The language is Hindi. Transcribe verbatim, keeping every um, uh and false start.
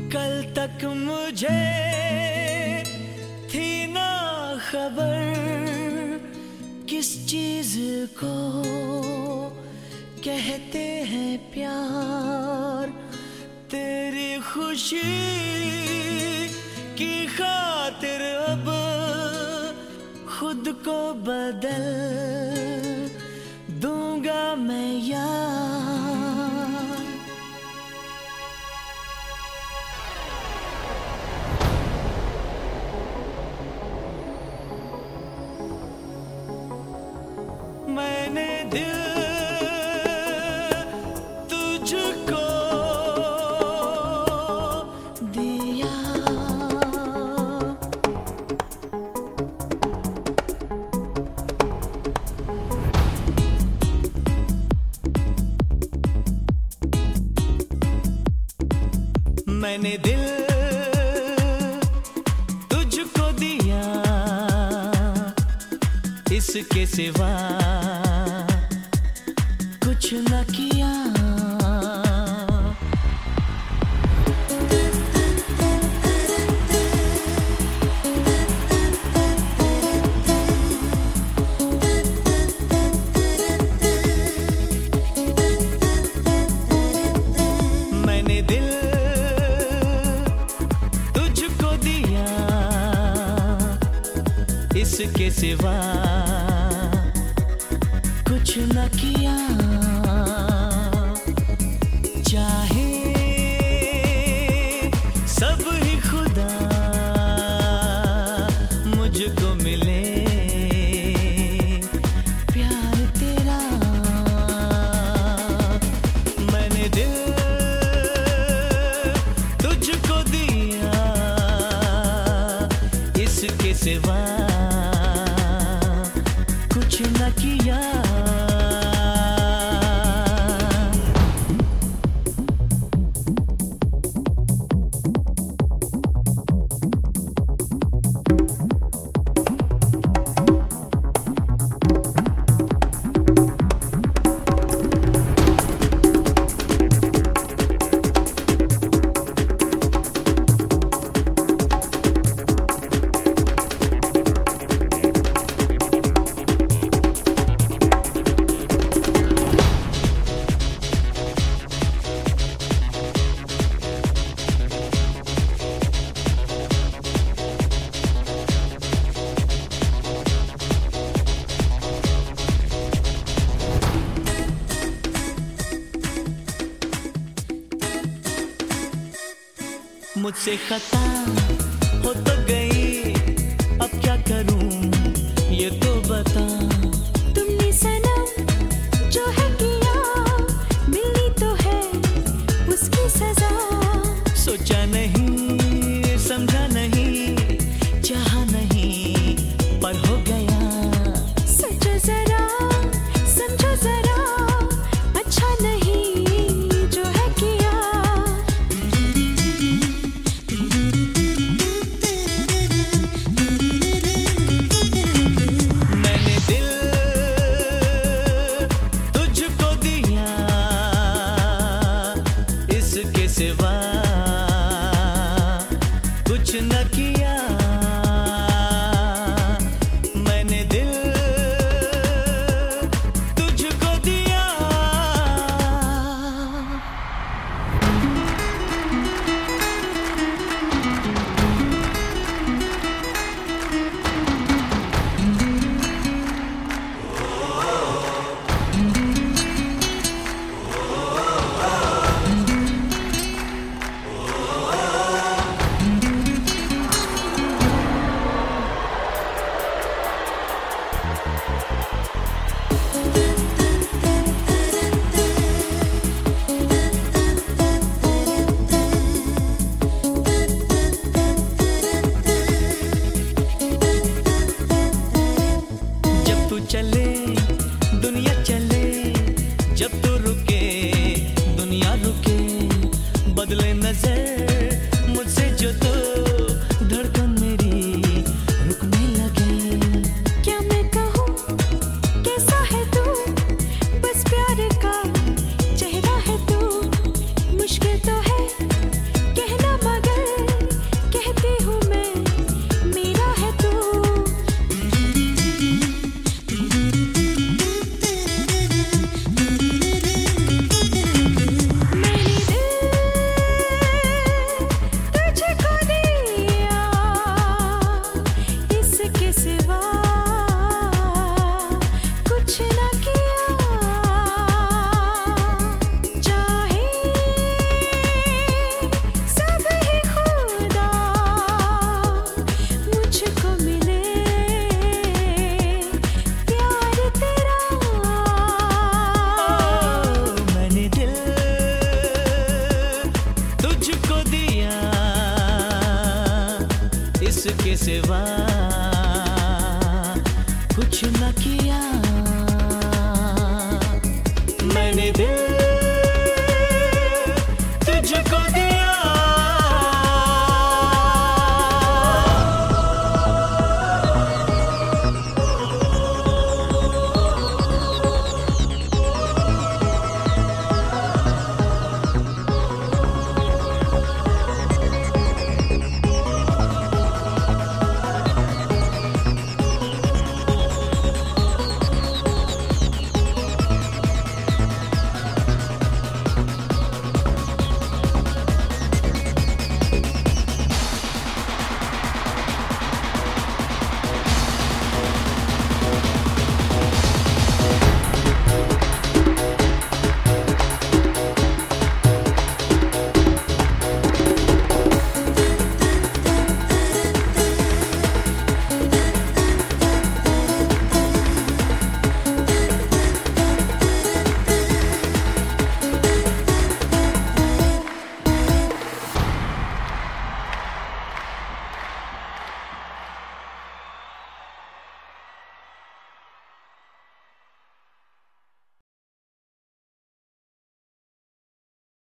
कल तक मुझे थी ना खबर किस चीज को कहते हैं प्यार। तेरी खुशी की खातिर अब खुद को बदल दूंगा मैं यार। मैंने दिल तुझको दिया, मैंने दिल तुझको दिया, इसके सिवा कुछ न किया। मैंने दिल तुझको दिया, इसके सिवा कुछ न किया। चाहे सब ही खुदा मुझको मिले प्यार तेरा। मैंने दिल तुझको दिया, इसके सिवा कुछ न किया। मुझसे खता हो तो गई, अब क्या करूं ये तो बता। तुमने सनम जो है किया, मिलनी तो है उसकी सजा। सोचा नहीं, समझा नहीं, चाहा नहीं, पर हो गया। सोचो जरा, समझो जरा, अच्छा नहीं जो है किया। मैंने दिल तुझको दिया, इसके सिवा कुछ न किया। मैंने दिल तुझको दिया। उसके सिवा कुछ न किया। मैंने दिल तुझको दिया।